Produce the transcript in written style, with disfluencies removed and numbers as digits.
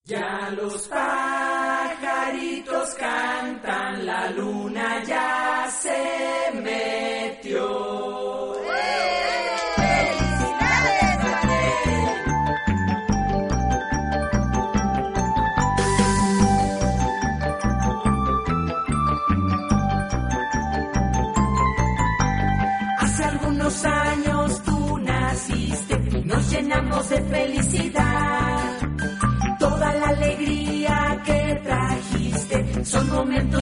Ya los pajaritos cantan, la luna ya se metió. ¡Felicidades, Hace algunos años tú naciste, nos llenamos de felicidad. Toda la alegría que trajiste son momentos